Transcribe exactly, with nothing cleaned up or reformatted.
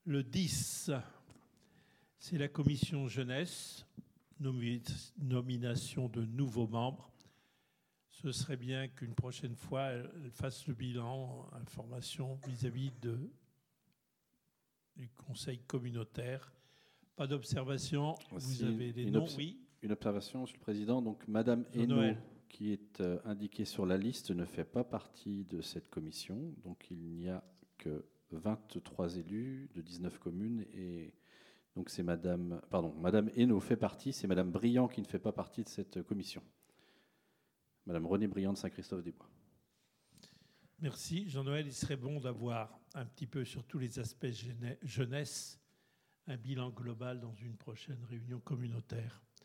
Le dix, c'est la commission jeunesse, nomi- nomination de nouveaux membres. Ce serait bien qu'une prochaine fois, elle fasse le bilan, information vis-à-vis de, du conseil communautaire. Pas d'observation. Vous avez les noms, oui. Une observation, Monsieur le Président. Donc, Madame Hainaut, qui est euh, indiquée sur la liste, ne fait pas partie de cette commission. Donc, il n'y a que vingt-trois élus de dix-neuf communes. Et donc, c'est Madame, pardon, Madame Hainaut fait partie. C'est Madame Briand qui ne fait pas partie de cette commission. Madame Renée Briand de Saint-Christophe-des-Bois. Merci. Jean-Noël, il serait bon d'avoir un petit peu sur tous les aspects jeunesse un bilan global dans une prochaine réunion communautaire.